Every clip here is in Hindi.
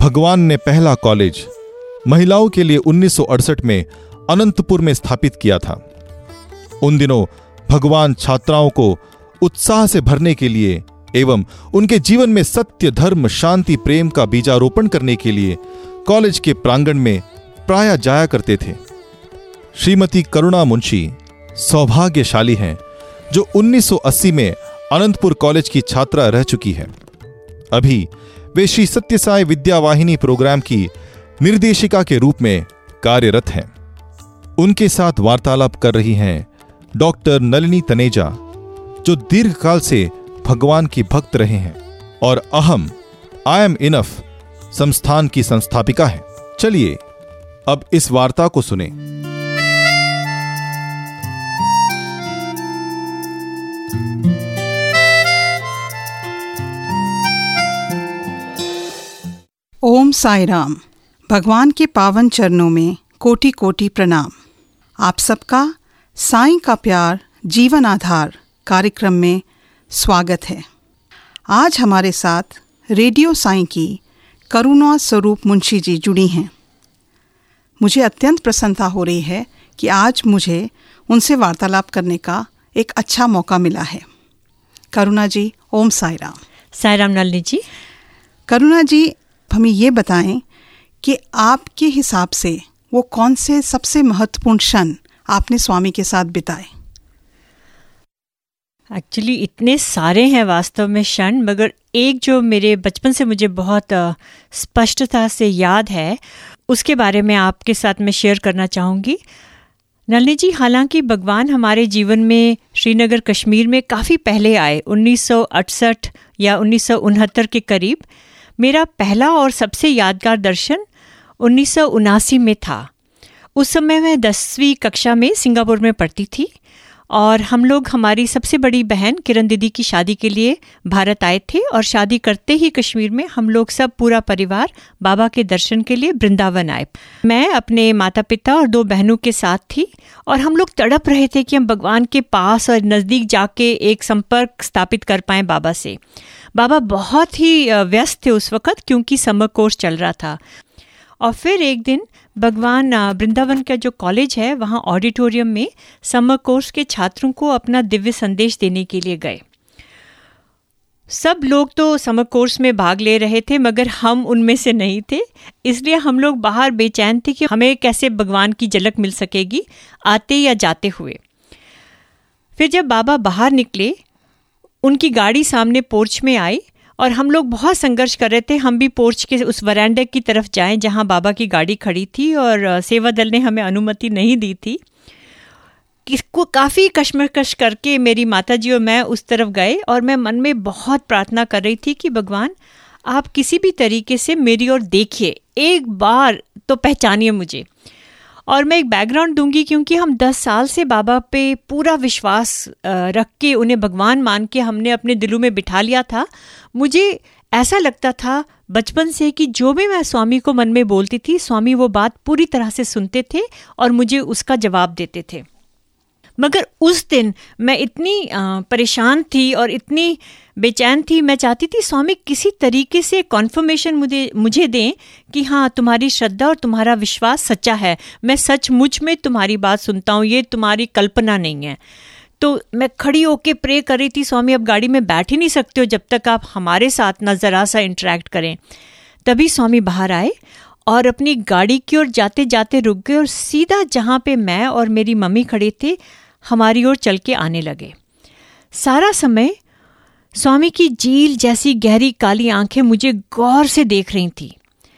भगवान ने पहला कॉलेज महिलाओं के लिए 1968 में अनंतपुर में स्थापित किया था। उन दिनों भगवान छात्राओं को उत्साह से भरने के लिए एवं उनके जीवन में सत्य, धर्म, शांति, प्रेम का बीजारोपण करने के लिए कॉलेज के प्रांगण में प्रायः जाया करते थे। श्रीमती करुणा मुंशी सौभाग्यशाली हैं जो 1980 में अनंतपुर कॉलेज की छात्रा रह चुकी है। अभी वे श्री सत्य साई विद्यावाहिनी प्रोग्राम की निर्देशिका के रूप में कार्यरत हैं। उनके साथ वार्तालाप कर रही हैं डॉक्टर नलिनी तनेजा, जो दीर्घकाल से भगवान की भक्त रहे हैं और अहम आई एम इनफ संस्थान की संस्थापिका है। चलिए अब इस वार्ता को सुने। ओम साई राम। भगवान के पावन चरणों में कोटि कोटि प्रणाम। आप सबका साईं का प्यार जीवन आधार कार्यक्रम में स्वागत है। आज हमारे साथ रेडियो साईं की करुणा स्वरूप मुंशी जी जुड़ी हैं। मुझे अत्यंत प्रसन्नता हो रही है कि आज मुझे उनसे वार्तालाप करने का एक अच्छा मौका मिला है। करुणा जी, ओम साई राम। साई राम नलिनी जी। करुणा जी, हमें ये बताएं कि आपके हिसाब से वो कौन से सबसे महत्वपूर्ण क्षण आपने स्वामी के साथ बिताए? एक्चुअली इतने सारे हैं वास्तव में क्षण, मगर एक जो मेरे बचपन से मुझे बहुत स्पष्टता से याद है उसके बारे में आपके साथ मैं शेयर करना चाहूँगी। नलिनी जी, हालांकि भगवान हमारे जीवन में श्रीनगर कश्मीर में काफ़ी पहले आए, 1968 या 1969 के करीब। मेरा पहला और सबसे यादगार दर्शन 1979 में था। उस समय मैं 10वीं कक्षा में सिंगापुर में पढ़ती थी और हम लोग हमारी सबसे बड़ी बहन किरण दीदी की शादी के लिए भारत आए थे और शादी करते ही कश्मीर में हम लोग सब पूरा परिवार बाबा के दर्शन के लिए वृंदावन आए। मैं अपने माता पिता और 2 बहनों के साथ थी और हम लोग तड़प रहे थे कि हम भगवान के पास और नज़दीक जाके एक संपर्क स्थापित कर पाएँ बाबा से। बाबा बहुत ही व्यस्त थे उस वक़्त क्योंकि समर कोर्स चल रहा था। और फिर एक दिन भगवान वृंदावन का जो कॉलेज है वहाँ ऑडिटोरियम में समर कोर्स के छात्रों को अपना दिव्य संदेश देने के लिए गए। सब लोग तो समर कोर्स में भाग ले रहे थे मगर हम उनमें से नहीं थे, इसलिए हम लोग बाहर बेचैन थे कि हमें कैसे भगवान की झलक मिल सकेगी आते या जाते हुए। फिर जब बाबा बाहर निकले, उनकी गाड़ी सामने पोर्च में आई और हम लोग बहुत संघर्ष कर रहे थे हम भी पोर्च के उस वरांडे की तरफ जाएं जहां बाबा की गाड़ी खड़ी थी और सेवा दल ने हमें अनुमति नहीं दी थी। इसको काफ़ी कश्मकश करके मेरी माताजी और मैं उस तरफ गए और मैं मन में बहुत प्रार्थना कर रही थी कि भगवान आप किसी भी तरीके से मेरी ओर देखिए, एक बार तो पहचानिए मुझे। और मैं एक बैकग्राउंड दूंगी क्योंकि हम 10 साल से बाबा पे पूरा विश्वास रख के उन्हें भगवान मान के हमने अपने दिलों में बिठा लिया था। मुझे ऐसा लगता था बचपन से कि जो भी मैं स्वामी को मन में बोलती थी, स्वामी वो बात पूरी तरह से सुनते थे और मुझे उसका जवाब देते थे। मगर उस दिन मैं इतनी परेशान थी और इतनी बेचैन थी, मैं चाहती थी स्वामी किसी तरीके से कॉन्फर्मेशन मुझे दें कि हाँ तुम्हारी श्रद्धा और तुम्हारा विश्वास सच्चा है, मैं सचमुच में तुम्हारी बात सुनता हूँ, ये तुम्हारी कल्पना नहीं है। तो मैं खड़ी होके प्रे कर रही थी, स्वामी अब गाड़ी में बैठ ही नहीं सकते हो जब तक आप हमारे साथ ना ज़रा सा इंटरेक्ट करें। तभी स्वामी बाहर आए और अपनी गाड़ी की ओर जाते जाते रुक गए और सीधा जहाँ पे मैं और मेरी मम्मी खड़े थे हमारी ओर चल के आने लगे। सारा समय स्वामी की झील जैसी गहरी काली आंखें मुझे गौर से देख रही थी।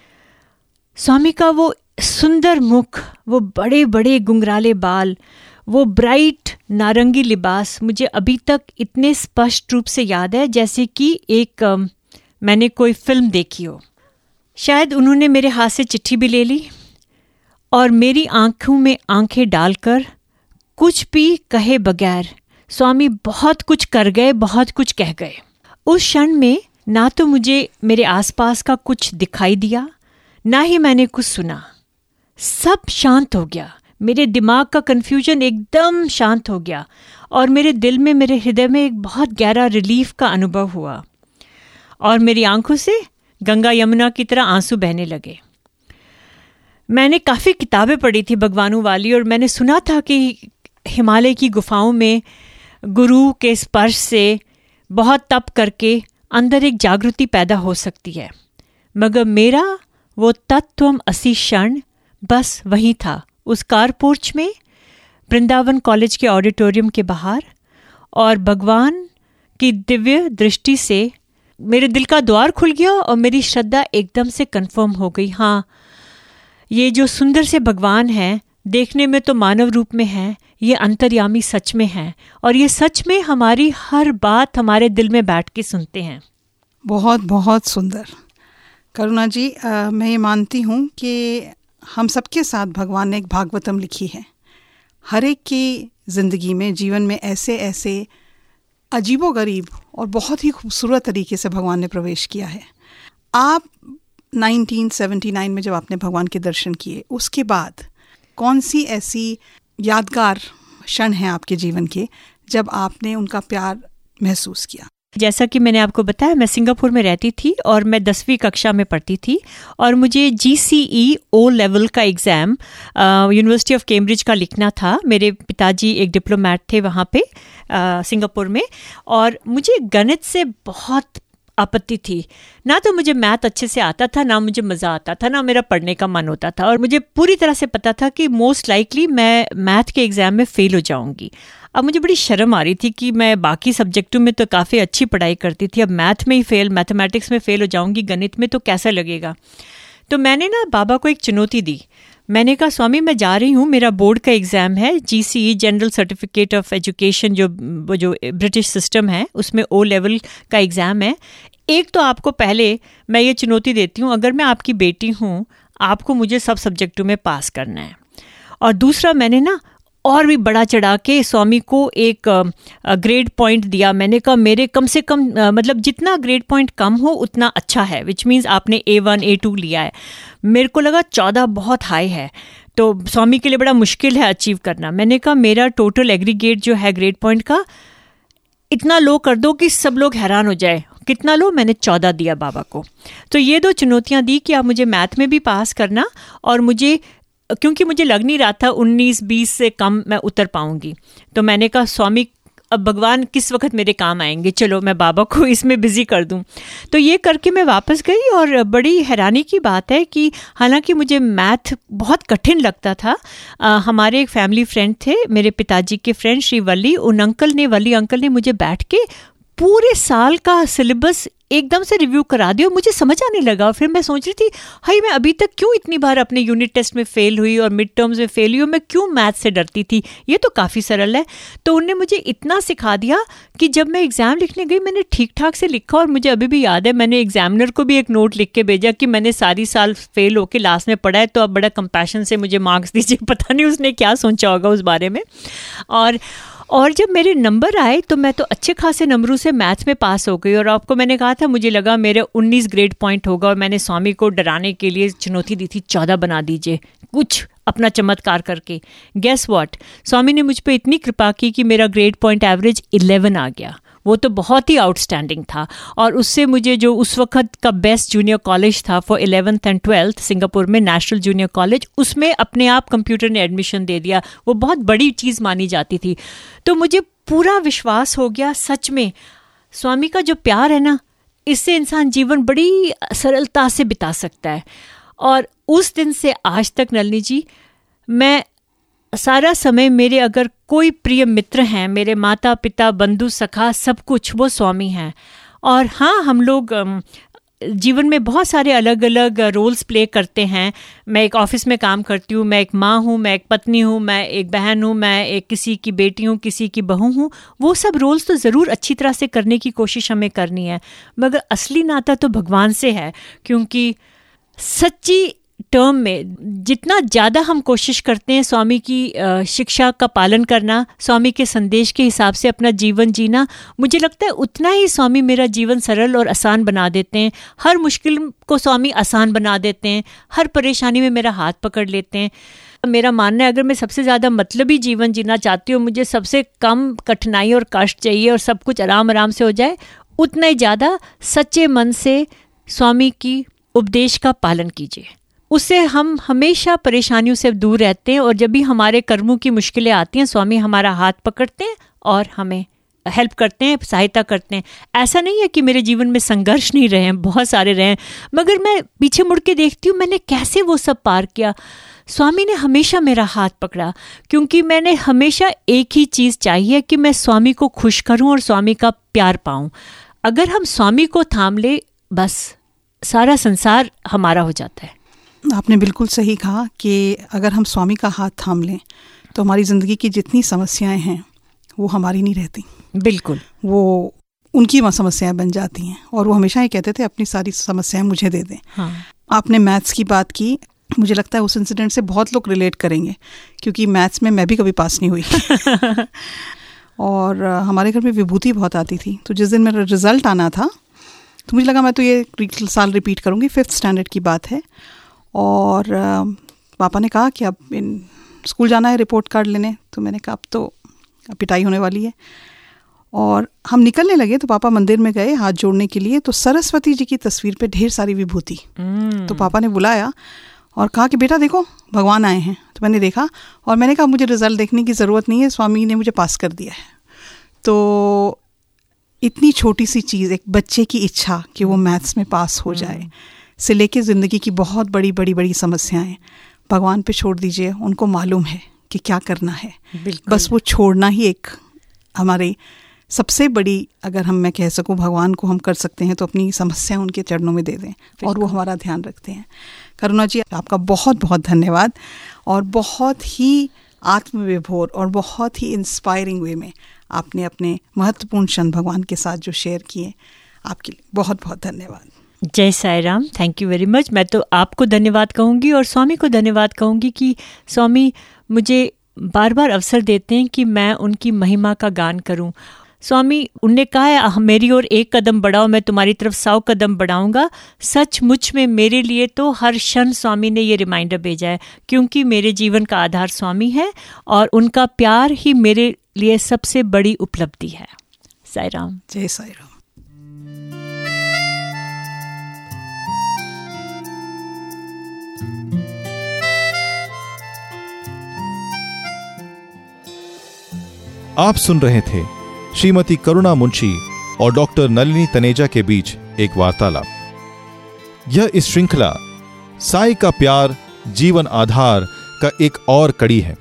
स्वामी का वो सुंदर मुख, वो बड़े बड़े गुंगराले बाल, वो ब्राइट नारंगी लिबास मुझे अभी तक इतने स्पष्ट रूप से याद है जैसे कि एक मैंने कोई फिल्म देखी हो। शायद उन्होंने मेरे हाथ से चिट्ठी भी ले ली और मेरी आंखों में आंखें डालकर कुछ भी कहे बगैर स्वामी बहुत कुछ कर गए, बहुत कुछ कह गए। उस क्षण में ना तो मुझे मेरे आसपास का कुछ दिखाई दिया, ना ही मैंने कुछ सुना। सब शांत हो गया। मेरे दिमाग का कन्फ्यूजन एकदम शांत हो गया और मेरे दिल में, मेरे हृदय में एक बहुत गहरा रिलीफ का अनुभव हुआ और मेरी आंखों से गंगा यमुना की तरह आंसू बहने लगे। मैंने काफ़ी किताबें पढ़ी थी भगवानों वाली, और मैंने सुना था कि हिमालय की गुफाओं में गुरु के स्पर्श से बहुत तप करके अंदर एक जागृति पैदा हो सकती है। मगर मेरा वो तत्वम असी क्षण बस वहीं था, उस कारपोर्च में, वृंदावन कॉलेज के ऑडिटोरियम के बाहर, और भगवान की दिव्य दृष्टि से मेरे दिल का द्वार खुल गया और मेरी श्रद्धा एकदम से कंफर्म हो गई। हाँ, ये जो सुंदर से भगवान हैं, देखने में तो मानव रूप में हैं, ये अंतर्यामी सच में हैं, और ये सच में हमारी हर बात हमारे दिल में बैठ के सुनते हैं। बहुत बहुत सुंदर। करुणा जी, मैं ये मानती हूँ कि हम सबके साथ भगवान ने एक भागवतम लिखी है। हर एक की ज़िंदगी में, जीवन में ऐसे ऐसे अजीबोगरीब और बहुत ही खूबसूरत तरीके से भगवान ने प्रवेश किया है। आप 1979 में जब आपने भगवान के दर्शन किए, उसके बाद कौन सी ऐसी यादगार क्षण हैं आपके जीवन के जब आपने उनका प्यार महसूस किया? जैसा कि मैंने आपको बताया, मैं सिंगापुर में रहती थी और मैं 10वीं कक्षा में पढ़ती थी, और मुझे GCE O लेवल का एग्ज़ाम यूनिवर्सिटी ऑफ कैम्ब्रिज का लिखना था। मेरे पिताजी एक डिप्लोमेट थे वहाँ पे सिंगापुर में, और मुझे गणित से बहुत आपत्ति थी। ना तो मुझे मैथ अच्छे से आता था, ना मुझे मज़ा आता था, ना मेरा पढ़ने का मन होता था, और मुझे पूरी तरह से पता था कि मोस्ट लाइकली मैं मैथ के एग्ज़ाम में फ़ेल हो जाऊँगी। अब मुझे बड़ी शर्म आ रही थी कि मैं बाकी सब्जेक्टों में तो काफ़ी अच्छी पढ़ाई करती थी, अब मैथ में ही फ़ेल, मैथमेटिक्स में फ़ेल हो जाऊँगी, गणित में तो कैसा लगेगा। तो मैंने ना बाबा को एक चुनौती दी। मैंने कहा, स्वामी मैं जा रही हूँ, मेरा बोर्ड का एग्ज़ाम है, GCE general certificate of education, जो ब्रिटिश सिस्टम है, उसमें O लेवल का एग्ज़ाम है। एक तो आपको पहले मैं ये चुनौती देती हूँ, अगर मैं आपकी बेटी हूँ, आपको मुझे सब सब्जेक्टों में पास करना है। और दूसरा, मैंने ना और भी बड़ा चढ़ा के स्वामी को एक ग्रेड पॉइंट दिया। मैंने कहा मेरे कम से कम मतलब जितना ग्रेड पॉइंट कम हो उतना अच्छा है, विच मीन्स आपने A1 A2 लिया है। मेरे को लगा 14 बहुत हाई है, तो स्वामी के लिए बड़ा मुश्किल है अचीव करना। मैंने कहा मेरा टोटल एग्रीगेट जो है ग्रेड पॉइंट का इतना लो कर दो कि सब लोग हैरान हो जाए। कितना लो? मैंने 14 दिया बाबा को। तो ये दो चुनौतियाँ दी कि आप मुझे मैथ में भी पास करना, और मुझे क्योंकि मुझे लग नहीं रहा था 19-20 से कम मैं उतर पाऊंगी, तो मैंने कहा स्वामी अब भगवान किस वक्त मेरे काम आएंगे, चलो मैं बाबा को इसमें बिजी कर दूं। तो ये करके मैं वापस गई, और बड़ी हैरानी की बात है कि हालांकि मुझे मैथ बहुत कठिन लगता था, हमारे एक फैमिली फ्रेंड थे, मेरे पिताजी के फ्रेंड श्री वली अंकल ने मुझे बैठ के पूरे साल का सिलेबस एकदम से रिव्यू करा दिया, मुझे समझ आने लगा। फिर मैं सोच रही थी हाय मैं अभी तक क्यों इतनी बार अपने यूनिट टेस्ट में फ़ेल हुई और मिड टर्म्स में फ़ेल हुई, और मैं क्यों मैथ से डरती थी, ये तो काफ़ी सरल है। तो उनने मुझे इतना सिखा दिया कि जब मैं एग्ज़ाम लिखने गई मैंने ठीक ठाक से लिखा, और मुझे अभी भी याद है मैंने एग्जामिनर को भी एक नोट लिख के भेजा कि मैंने सारी साल फ़ेल होकर लास्ट में पढ़ा है, तो अब बड़ा कंपैशन से मुझे मार्क्स दीजिए। पता नहीं उसने क्या सोचा होगा उस बारे में। और जब मेरे नंबर आए तो मैं तो अच्छे खासे नंबरों से मैथ्स में पास हो गई, और आपको मैंने कहा था मुझे लगा मेरे 19 ग्रेड पॉइंट होगा, और मैंने स्वामी को डराने के लिए चुनौती दी थी 14 बना दीजिए कुछ अपना चमत्कार करके। गेस व्हाट, स्वामी ने मुझ पे इतनी कृपा की कि मेरा ग्रेड पॉइंट एवरेज 11 आ गया। वो तो बहुत ही आउटस्टैंडिंग था, और उससे मुझे जो उस वक्त का बेस्ट जूनियर कॉलेज था for 11th and 12th Singapore में, नेशनल जूनियर कॉलेज, उसमें अपने आप कंप्यूटर ने एडमिशन दे दिया। वो बहुत बड़ी चीज़ मानी जाती थी। तो मुझे पूरा विश्वास हो गया सच में स्वामी का जो प्यार है ना, इससे इंसान जीवन बड़ी सरलता से बिता सकता है। और उस दिन से आज तक नलिनी जी, मैं सारा समय मेरे अगर कोई प्रिय मित्र हैं, मेरे माता पिता बंधु सखा सब कुछ, वो स्वामी हैं। और हाँ, हम लोग जीवन में बहुत सारे अलग अलग रोल्स प्ले करते हैं। मैं एक ऑफिस में काम करती हूँ, मैं एक माँ हूँ, मैं एक पत्नी हूँ, मैं एक बहन हूँ, मैं एक किसी की बेटी हूँ, किसी की बहू हूँ। वो सब रोल्स तो ज़रूर अच्छी तरह से करने की कोशिश हमें करनी है, मगर असली नाता तो भगवान से है। क्योंकि सच्ची टर्म में जितना ज़्यादा हम कोशिश करते हैं स्वामी की शिक्षा का पालन करना, स्वामी के संदेश के हिसाब से अपना जीवन जीना, मुझे लगता है उतना ही स्वामी मेरा जीवन सरल और आसान बना देते हैं। हर मुश्किल को स्वामी आसान बना देते हैं, हर परेशानी में मेरा हाथ पकड़ लेते हैं। मेरा मानना है अगर मैं सबसे ज़्यादा मतलबी जीवन जीना चाहती हूँ, मुझे सबसे कम कठिनाई और कष्ट चाहिए और सब कुछ आराम आराम से हो जाए, उतना ही ज़्यादा सच्चे मन से स्वामी की उपदेश का पालन कीजिए। उससे हम हमेशा परेशानियों से दूर रहते हैं, और जब भी हमारे कर्मों की मुश्किलें आती हैं, स्वामी हमारा हाथ पकड़ते हैं और हमें हेल्प करते हैं, सहायता करते हैं। ऐसा नहीं है कि मेरे जीवन में संघर्ष नहीं रहे हैं, बहुत सारे रहे हैं, मगर मैं पीछे मुड़ के देखती हूँ मैंने कैसे वो सब पार किया। स्वामी ने हमेशा मेरा हाथ पकड़ा, क्योंकि मैंने हमेशा एक ही चीज़ चाहिए कि मैं स्वामी को खुश करूं और स्वामी का प्यार पाऊं। अगर हम स्वामी को थाम ले, बस सारा संसार हमारा हो जाता है। आपने बिल्कुल सही कहा कि अगर हम स्वामी का हाथ थाम लें तो हमारी ज़िंदगी की जितनी समस्याएं हैं वो हमारी नहीं रहती। बिल्कुल, वो उनकी समस्याएं बन जाती हैं, और वो हमेशा ही कहते थे अपनी सारी समस्याएं मुझे दे दें। हाँ। आपने मैथ्स की बात की, मुझे लगता है उस इंसिडेंट से बहुत लोग रिलेट करेंगे, क्योंकि मैथ्स में मैं भी कभी पास नहीं हुई और हमारे घर में विभूति बहुत आती थी। तो जिस दिन मेरा रिजल्ट आना था तो मुझे लगा मैं तो ये साल रिपीट करूँगी, 5th स्टैंडर्ड की बात है। और पापा ने कहा कि अब स्कूल जाना है रिपोर्ट कार्ड लेने। तो मैंने कहा अब तो पिटाई होने वाली है। और हम निकलने लगे तो पापा मंदिर में गए हाथ जोड़ने के लिए, तो सरस्वती जी की तस्वीर पे ढेर सारी विभूति। तो पापा ने बुलाया और कहा कि बेटा देखो भगवान आए हैं। तो मैंने देखा और मैंने कहा मुझे रिज़ल्ट देखने की ज़रूरत नहीं है, स्वामी ने मुझे पास कर दिया है। तो इतनी छोटी सी चीज़, एक बच्चे की इच्छा कि वो मैथ्स में पास हो जाए, से लेके ज़िंदगी की बहुत बड़ी बड़ी बड़ी समस्याएं भगवान पे छोड़ दीजिए। उनको मालूम है कि क्या करना है, बस वो छोड़ना ही एक हमारी सबसे बड़ी, अगर मैं कह सकूं भगवान को हम कर सकते हैं तो अपनी समस्या उनके चरणों में दे दें और वो हमारा ध्यान रखते हैं। करुणा जी, आपका बहुत बहुत धन्यवाद, और बहुत ही आत्मविभोर और बहुत ही इंस्पायरिंग वे में आपने अपने महत्वपूर्ण क्षण भगवान के साथ जो शेयर किए, आपके लिए बहुत बहुत धन्यवाद। जय Sai Ram, thank you very much. मैं तो आपको धन्यवाद कहूँगी और स्वामी को धन्यवाद कहूँगी कि स्वामी मुझे बार बार अवसर देते हैं कि मैं उनकी महिमा का गान करूं। स्वामी, उनने कहा है मेरी ओर एक कदम बढ़ाओ, मैं तुम्हारी तरफ 100 कदम बढ़ाऊंगा। सचमुच में मेरे लिए तो हर क्षण स्वामी ने ये रिमाइंडर भेजा है, क्योंकि मेरे जीवन का आधार स्वामी है और उनका प्यार ही मेरे लिए सबसे बड़ी उपलब्धि है। साई राम, जय साई राम। आप सुन रहे थे श्रीमती करुणा मुंशी और डॉक्टर नलिनी तनेजा के बीच एक वार्तालाप। यह इस श्रृंखला साई का प्यार जीवन आधार का एक और कड़ी है।